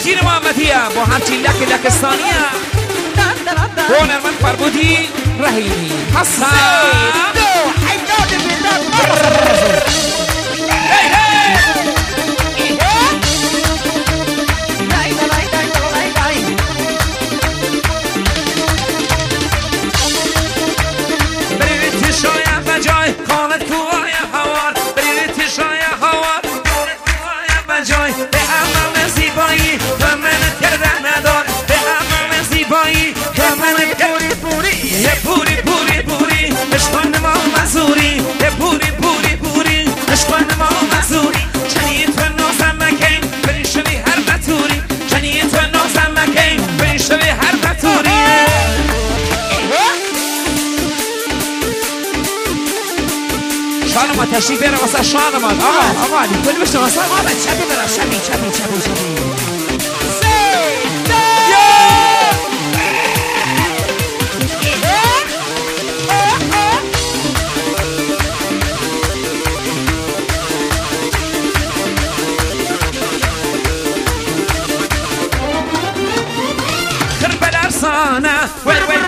نصیر محمدیه با همچین لک لکستانیه هنرمند فربودی رحیمی حسن برید شاید بجای خانت کوهای هوار برید شاید هوار بجای به امام زیبایی و من کردن ندار به امام زیبایی و من پوری پوری یه پوری پوری پوری عشقان ما مزوری یه پوری پوری پوری عشقان ما مزوری چنی تو نازم مکین برین شوی هر بطوری چنی تو نازم مکین برین شوی هر بطوری شانم تشریف بیاره واسه شانم آقا علی کلی بشته واسه آقا چبی برم چبی خرب الأرصانة